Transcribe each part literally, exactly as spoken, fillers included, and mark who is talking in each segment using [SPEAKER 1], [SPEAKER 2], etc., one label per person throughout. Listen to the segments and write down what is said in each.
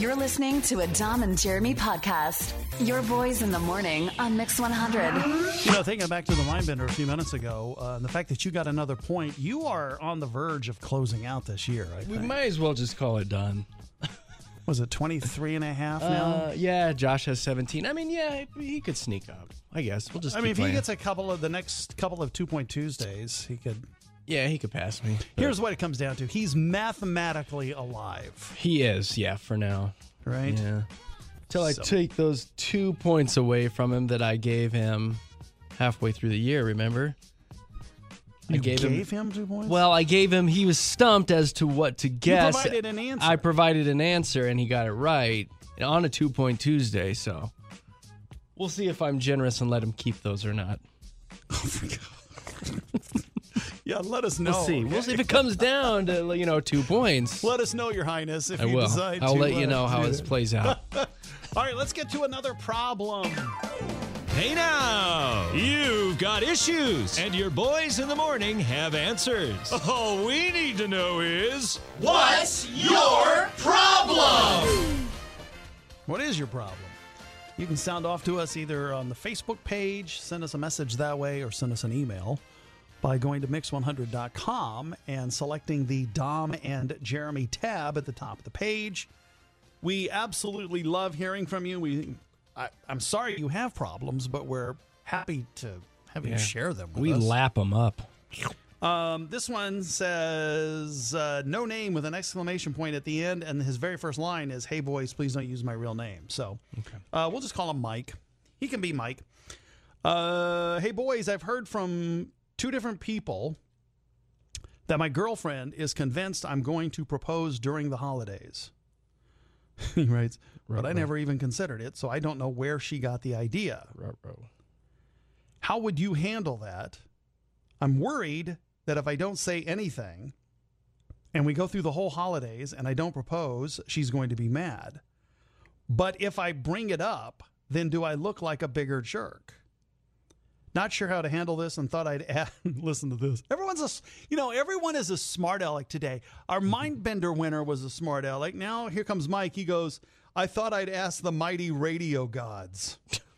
[SPEAKER 1] You're listening to a Dom and Jeremy podcast. Your boys in the morning on Mix one hundred.
[SPEAKER 2] You know, thinking back to the Mindbender a few minutes ago, uh, and the fact that you got another point, you are on the verge of closing out this year, I
[SPEAKER 3] We
[SPEAKER 2] think.
[SPEAKER 3] might as well just call it done.
[SPEAKER 2] Was it twenty-three and a half now?
[SPEAKER 3] Uh, yeah, Josh has seventeen. I mean, yeah, he could sneak up. I guess we'll just.
[SPEAKER 2] I
[SPEAKER 3] keep
[SPEAKER 2] mean, if
[SPEAKER 3] playing.
[SPEAKER 2] he gets a couple of the next couple of two-point Tuesdays, he could.
[SPEAKER 3] yeah, he could pass me.
[SPEAKER 2] Here's what it comes down to: he's mathematically alive,
[SPEAKER 3] He is, yeah, for now.
[SPEAKER 2] right?
[SPEAKER 3] Yeah. Till I
[SPEAKER 2] So-
[SPEAKER 3] take those two points away from him that I gave him halfway through the year. Remember?
[SPEAKER 2] You
[SPEAKER 3] I gave,
[SPEAKER 2] gave
[SPEAKER 3] him.
[SPEAKER 2] him two points.
[SPEAKER 3] Well, I gave him. He was stumped as to what to guess.
[SPEAKER 2] provided an answer.
[SPEAKER 3] I provided an answer, and he got it right on a two-point Tuesday. So we'll see if I'm generous and let him keep those or not.
[SPEAKER 2] yeah, let us know.
[SPEAKER 3] We'll see. We'll see if it comes down to you know two points.
[SPEAKER 2] Let us know, Your Highness, if
[SPEAKER 3] I
[SPEAKER 2] you
[SPEAKER 3] will.
[SPEAKER 2] decide
[SPEAKER 3] I'll
[SPEAKER 2] to.
[SPEAKER 3] let you
[SPEAKER 2] uh,
[SPEAKER 3] know how
[SPEAKER 2] do
[SPEAKER 3] this
[SPEAKER 2] that.
[SPEAKER 3] plays out.
[SPEAKER 2] All right, let's get to another problem.
[SPEAKER 4] Hey now, you've got issues, and your boys in the morning have answers. All we need to know is, what's your problem?
[SPEAKER 2] What is your problem? You can sound off to us either on the Facebook page, send us a message that way, or send us an email by going to mix one hundred dot com and selecting the Dom and Jeremy tab at the top of the page. We absolutely love hearing from you. We, I, I'm sorry you have problems, but we're happy to have
[SPEAKER 3] Yeah.
[SPEAKER 2] you share them with
[SPEAKER 3] We
[SPEAKER 2] us.
[SPEAKER 3] lap them up.
[SPEAKER 2] Um, this one says, uh, no name with an exclamation point at the end, and his very first line is, hey, boys, please don't use my real name. So uh, we'll just call him Mike. He can be Mike. Uh, hey, boys, I've heard from two different people that my girlfriend is convinced I'm going to propose during the holidays. He writes, but I never even considered it, so I don't know where she got the idea. How would you handle that? I'm worried that if I don't say anything and we go through the whole holidays and I don't propose, she's going to be mad. But if I bring it up, then do I look like a bigger jerk? Not sure how to handle this and thought I'd add, listen to this. Everyone's a, you know, everyone is a smart aleck today. Our Mindbender winner was a smart aleck. Now here comes Mike. He goes, I thought I'd ask the mighty radio gods.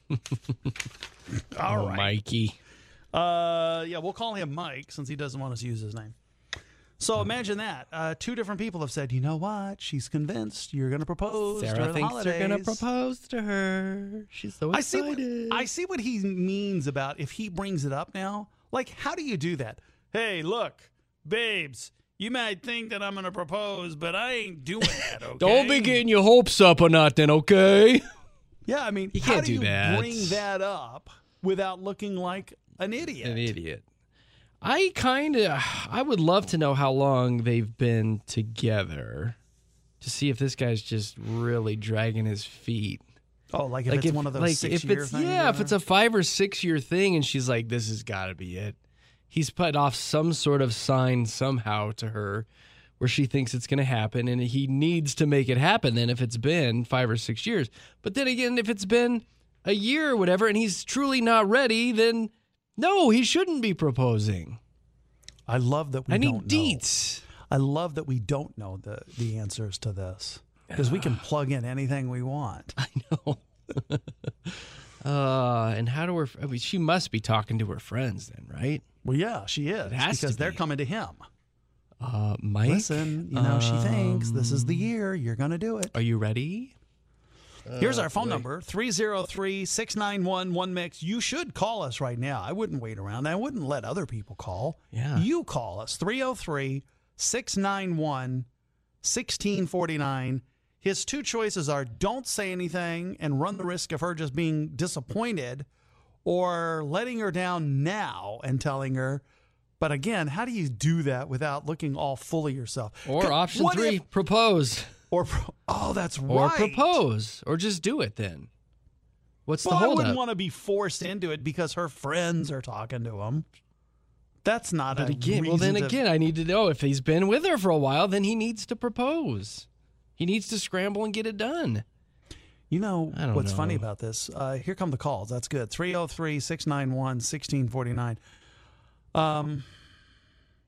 [SPEAKER 2] All
[SPEAKER 3] oh,
[SPEAKER 2] right.
[SPEAKER 3] Mikey.
[SPEAKER 2] Uh, yeah, we'll call him Mike since he doesn't want us to use his name. So imagine that. Uh, two different people have said, you know what? She's convinced you're going to propose
[SPEAKER 3] Sarah
[SPEAKER 2] during the
[SPEAKER 3] thinks
[SPEAKER 2] holidays.
[SPEAKER 3] they're going to propose to her. She's so
[SPEAKER 2] I see,
[SPEAKER 3] excited.
[SPEAKER 2] what, I see what he means about if he brings it up now. Like, how do you do that? Hey, look, babes, you might think that I'm going to propose, but I ain't doing that, okay?
[SPEAKER 3] Don't be getting your hopes up or nothing, okay?
[SPEAKER 2] Yeah, I mean,
[SPEAKER 3] You
[SPEAKER 2] how
[SPEAKER 3] can't
[SPEAKER 2] do
[SPEAKER 3] do
[SPEAKER 2] you
[SPEAKER 3] that.
[SPEAKER 2] bring that up without looking like an idiot?
[SPEAKER 3] An idiot. I kind of, I would love to know how long they've been together to see if this guy's just really dragging his feet.
[SPEAKER 2] Oh, like if it's one of those
[SPEAKER 3] like
[SPEAKER 2] six-year
[SPEAKER 3] if it's,
[SPEAKER 2] things?
[SPEAKER 3] Yeah,
[SPEAKER 2] or
[SPEAKER 3] if it's a five or six year thing and she's like, this has got to be it. He's put off some sort of sign somehow to her where she thinks it's going to happen and he needs to make it happen then if it's been five or six years. But then again, if it's been a year or whatever and he's truly not ready, then no, he shouldn't be proposing.
[SPEAKER 2] I love that we
[SPEAKER 3] I
[SPEAKER 2] don't
[SPEAKER 3] need
[SPEAKER 2] know.
[SPEAKER 3] deets.
[SPEAKER 2] I love that we don't know the, the answers to this because we can plug in anything we want.
[SPEAKER 3] I know. uh, and how do her, I mean, she must be talking to her friends then, right?
[SPEAKER 2] Well, yeah, she is
[SPEAKER 3] has
[SPEAKER 2] because
[SPEAKER 3] to
[SPEAKER 2] they're
[SPEAKER 3] be.
[SPEAKER 2] coming to him.
[SPEAKER 3] Uh, Mike,
[SPEAKER 2] Listen, you know, she thinks this is the
[SPEAKER 3] um,
[SPEAKER 2] year you're going to do it.
[SPEAKER 3] Are you ready?
[SPEAKER 2] Here's our phone number, three oh three, six nine one, one mix. You should call us right now. I wouldn't wait around. I wouldn't let other people call.
[SPEAKER 3] Yeah.
[SPEAKER 2] You call us, three oh three, six nine one, one six four nine. His two choices are don't say anything and run the risk of her just being disappointed or letting her down now and telling her. But again, how do you do that without looking all full of yourself?
[SPEAKER 3] Or option
[SPEAKER 2] What
[SPEAKER 3] three,
[SPEAKER 2] if-
[SPEAKER 3] propose.
[SPEAKER 2] Or, pro- oh, that's
[SPEAKER 3] Or
[SPEAKER 2] right.
[SPEAKER 3] propose. Or just do it then. What's
[SPEAKER 2] Well,
[SPEAKER 3] the
[SPEAKER 2] I
[SPEAKER 3] holdup?
[SPEAKER 2] wouldn't want to be forced into it because her friends are talking to him. That's not
[SPEAKER 3] But
[SPEAKER 2] a
[SPEAKER 3] again, well,
[SPEAKER 2] reason
[SPEAKER 3] then
[SPEAKER 2] to-
[SPEAKER 3] again, I need to know if he's been with her for a while, then he needs to propose. He needs to scramble and get it done.
[SPEAKER 2] You know
[SPEAKER 3] I don't
[SPEAKER 2] what's
[SPEAKER 3] know.
[SPEAKER 2] funny about this? Uh, here come the calls. That's good. three oh three, six nine one, one six four nine. Um,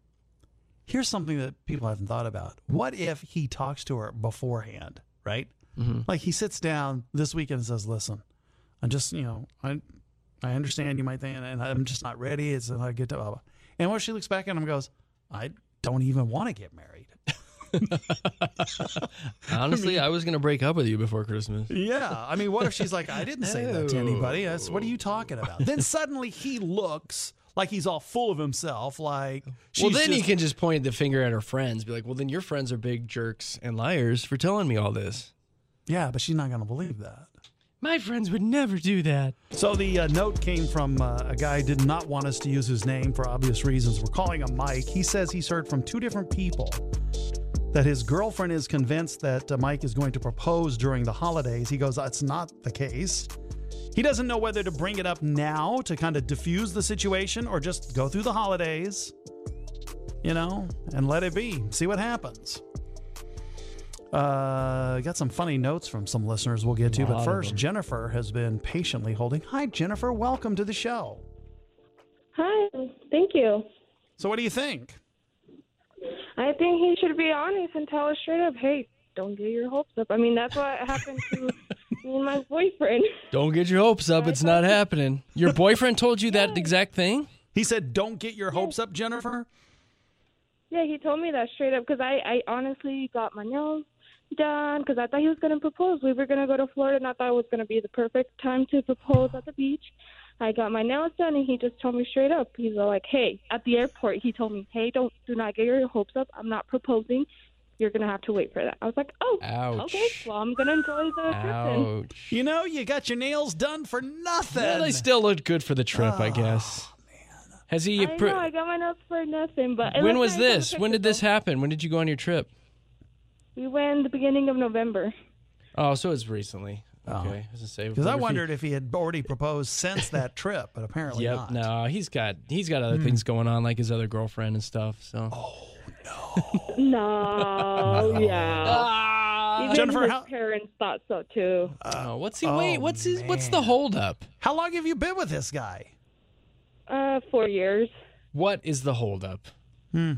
[SPEAKER 2] here's something that people haven't thought about. What if he talks to her beforehand, right? Mm-hmm. Like he sits down this weekend and says, listen, I'm just, you know, I I understand you might think, and I'm just not ready. It's I get to, blah, blah. And when she looks back at him and goes, I don't even want to get married.
[SPEAKER 3] Honestly, I, mean, I was going to break up with you before Christmas.
[SPEAKER 2] Yeah. I mean, what if she's like, I didn't say that to anybody. That's, what are you talking about? Then suddenly he looks like he's all full of himself. Like, she's
[SPEAKER 3] well, then
[SPEAKER 2] just,
[SPEAKER 3] he can just point the finger at her friends. Be like, well, then your friends are big jerks and liars for telling me all this.
[SPEAKER 2] Yeah, but she's not going to believe that.
[SPEAKER 3] My friends would never do that.
[SPEAKER 2] So the uh, note came from uh, a guy who did not want us to use his name for obvious reasons. We're calling him Mike. He says he's heard from two different people that his girlfriend is convinced that uh, Mike is going to propose during the holidays. He goes, that's not the case. He doesn't know whether to bring it up now to kind of diffuse the situation or just go through the holidays, you know, and let it be. See what happens. Uh, got some funny notes from some listeners we'll get to, but first, Jennifer has been patiently holding. Hi, Jennifer. Welcome to the show.
[SPEAKER 5] Hi. Thank you.
[SPEAKER 2] So what do you think?
[SPEAKER 5] I think he should be honest and tell us straight up, hey, don't get your hopes up. I mean, that's what happened to me and my boyfriend.
[SPEAKER 3] Don't get your hopes up. It's not happening. Your boyfriend told you that exact thing?
[SPEAKER 2] He said, don't get your hopes up, Jennifer?
[SPEAKER 5] Yeah, he told me that straight up because I, I honestly got my nails done because I thought he was going to propose. We were going to go to Florida, and I thought it was going to be the perfect time to propose at the beach. I got my nails done, and he just told me straight up. He's like, hey, at the airport, he told me, hey, don't do not get your hopes up. I'm not proposing. You're going to have to wait for that. I was like, oh,
[SPEAKER 3] Ouch.
[SPEAKER 5] Okay. Well, I'm going to enjoy the trip then.
[SPEAKER 3] Ouch.
[SPEAKER 2] You know, you got your nails done for nothing.
[SPEAKER 3] Well, they still looked good for the trip, I guess.
[SPEAKER 2] Man.
[SPEAKER 3] Has he?
[SPEAKER 5] I
[SPEAKER 3] Pr-
[SPEAKER 5] know, I got my nails for nothing. But it
[SPEAKER 3] when
[SPEAKER 5] looks
[SPEAKER 3] was
[SPEAKER 5] nice on the
[SPEAKER 3] this? When
[SPEAKER 5] picture,
[SPEAKER 3] did this
[SPEAKER 5] though.
[SPEAKER 3] happen? When did you go on your trip?
[SPEAKER 5] We went the beginning of November.
[SPEAKER 3] Oh, so it's recently.
[SPEAKER 2] Oh.
[SPEAKER 3] Okay. I was gonna say,
[SPEAKER 2] Because I
[SPEAKER 3] wonder if he-
[SPEAKER 2] wondered if he had already proposed since that trip, but apparently
[SPEAKER 3] Yep.
[SPEAKER 2] not.
[SPEAKER 3] No, he's got he's got other things going on, like his other girlfriend and stuff. So.
[SPEAKER 2] Oh, no.
[SPEAKER 5] No, yeah.
[SPEAKER 3] Ah!
[SPEAKER 5] Even
[SPEAKER 2] Jennifer,
[SPEAKER 5] his
[SPEAKER 2] how-
[SPEAKER 5] parents thought so too.
[SPEAKER 3] Oh, what's he?
[SPEAKER 2] oh,
[SPEAKER 3] wait, what's his? What's the
[SPEAKER 2] man.
[SPEAKER 3] holdup?
[SPEAKER 2] How long have you been with this guy?
[SPEAKER 5] Uh, four years.
[SPEAKER 3] What is the holdup?
[SPEAKER 2] Hmm.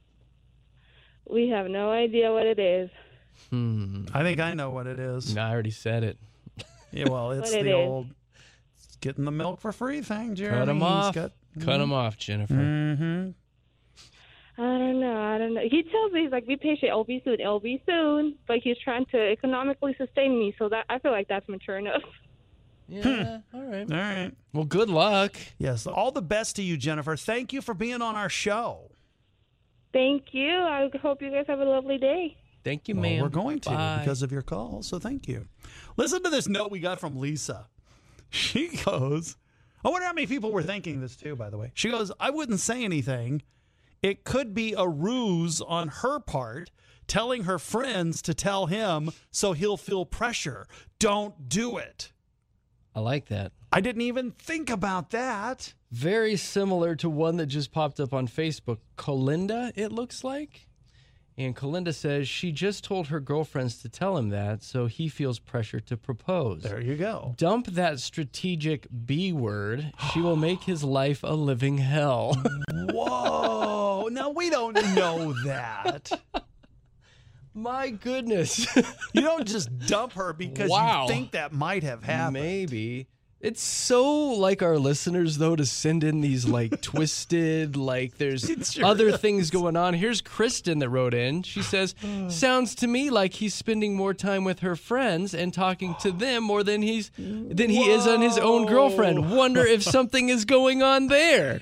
[SPEAKER 5] We have no idea what it is.
[SPEAKER 3] Hmm.
[SPEAKER 2] I think I know what it is.
[SPEAKER 3] No, I already said it.
[SPEAKER 2] Yeah, well, it's
[SPEAKER 5] What it
[SPEAKER 2] the
[SPEAKER 5] is.
[SPEAKER 2] old it's getting the milk for free thing, Jeremy.
[SPEAKER 3] Cut him
[SPEAKER 2] He's
[SPEAKER 3] off.
[SPEAKER 2] got-
[SPEAKER 3] Cut him off, Jennifer.
[SPEAKER 2] Mm-hmm.
[SPEAKER 5] I don't know. I don't know. He tells me he's like, "Be patient. It'll be soon. It'll be soon." But he's trying to economically sustain me, so that I feel like that's mature enough.
[SPEAKER 3] Yeah. All right.
[SPEAKER 2] All right.
[SPEAKER 3] Well, good luck.
[SPEAKER 2] Yes, all the best to you, Jennifer. Thank you for being on our show.
[SPEAKER 5] Thank you. I hope you guys have a lovely day.
[SPEAKER 3] Thank you,
[SPEAKER 2] Well,
[SPEAKER 3] ma'am.
[SPEAKER 2] we're going to
[SPEAKER 3] Bye.
[SPEAKER 2] because of your call, so thank you. Listen to this note we got from Lisa. She goes, I wonder how many people were thinking this too, by the way. She goes, I wouldn't say anything. It could be a ruse on her part, telling her friends to tell him so he'll feel pressure. Don't do it.
[SPEAKER 3] I like that.
[SPEAKER 2] I didn't even think about that.
[SPEAKER 3] Very similar to one that just popped up on Facebook. Colinda, it looks like. And Colinda says she just told her girlfriends to tell him that, so he feels pressure to propose.
[SPEAKER 2] There you go.
[SPEAKER 3] Dump that strategic B word. She will make his life a living hell.
[SPEAKER 2] Whoa. Now, we don't know that.
[SPEAKER 3] My goodness.
[SPEAKER 2] You don't just dump her because
[SPEAKER 3] Wow.
[SPEAKER 2] you think that might have happened.
[SPEAKER 3] Maybe. It's so like our listeners, though, to send in these like twisted, like there's
[SPEAKER 2] It sure
[SPEAKER 3] other
[SPEAKER 2] is.
[SPEAKER 3] things going on. Here's Kristen that wrote in. She says, sounds to me like he's spending more time with her friends and talking to them more than he's than he is on his own girlfriend. Wonder if something is going on there.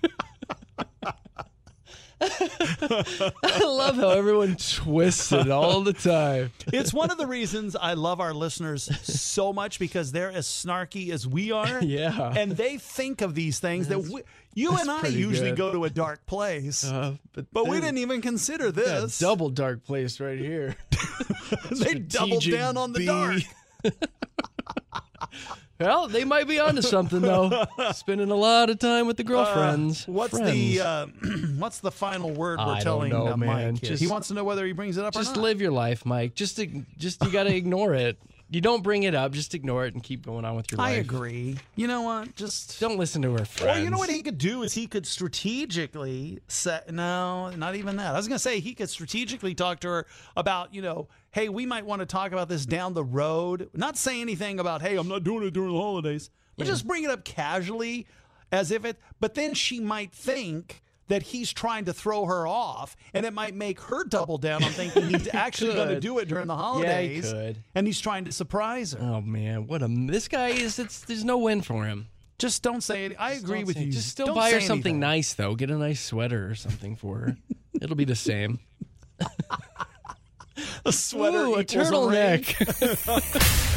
[SPEAKER 3] I love how everyone twists it all the time.
[SPEAKER 2] It's one of the reasons I love our listeners so much because they're as snarky as we are.
[SPEAKER 3] Yeah.
[SPEAKER 2] And they think of these things that we, you and I
[SPEAKER 3] pretty
[SPEAKER 2] usually
[SPEAKER 3] good.
[SPEAKER 2] go to a dark place.
[SPEAKER 3] Uh, but
[SPEAKER 2] but we
[SPEAKER 3] then-
[SPEAKER 2] didn't even consider
[SPEAKER 3] Yeah,
[SPEAKER 2] this.
[SPEAKER 3] double dark place right here.
[SPEAKER 2] They doubled
[SPEAKER 3] Strategic
[SPEAKER 2] down on the
[SPEAKER 3] B.
[SPEAKER 2] dark.
[SPEAKER 3] Well, they might be onto something though. Spending a lot of time with the girlfriends.
[SPEAKER 2] Uh, what's
[SPEAKER 3] friends.
[SPEAKER 2] the uh, what's the final word we're
[SPEAKER 3] I don't
[SPEAKER 2] telling
[SPEAKER 3] know,
[SPEAKER 2] uh,
[SPEAKER 3] man.
[SPEAKER 2] Mike? here?
[SPEAKER 3] Just-
[SPEAKER 2] he wants to know whether he brings it up or
[SPEAKER 3] Just
[SPEAKER 2] not.
[SPEAKER 3] live your life, Mike. Just, to, just you got to ignore it. You don't bring it up. Just ignore it and keep going on with your life.
[SPEAKER 2] I agree. You know what? Just
[SPEAKER 3] don't listen to her friends.
[SPEAKER 2] Or you know what he could do is he could strategically set. No, not even that. I was going to say he could strategically talk to her about, you know, hey, we might want to talk about this down the road. Not say anything about, hey, I'm not doing it during the holidays. But yeah. just bring it up casually as if it. But then she might think that he's trying to throw her off, and it might make her double down on thinking he's actually going to do it during the holidays.
[SPEAKER 3] Yeah, he could.
[SPEAKER 2] And he's trying to surprise her.
[SPEAKER 3] Oh man, what a this guy is! It's there's no win for him.
[SPEAKER 2] Just don't say it. I
[SPEAKER 3] Just
[SPEAKER 2] agree with
[SPEAKER 3] say,
[SPEAKER 2] you.
[SPEAKER 3] Just still
[SPEAKER 2] don't
[SPEAKER 3] buy her
[SPEAKER 2] say
[SPEAKER 3] something
[SPEAKER 2] anything.
[SPEAKER 3] nice though. Get a nice sweater or something for her. It'll be the same.
[SPEAKER 2] A sweater,
[SPEAKER 3] Ooh, a
[SPEAKER 2] equals a ring.
[SPEAKER 3] turtleneck.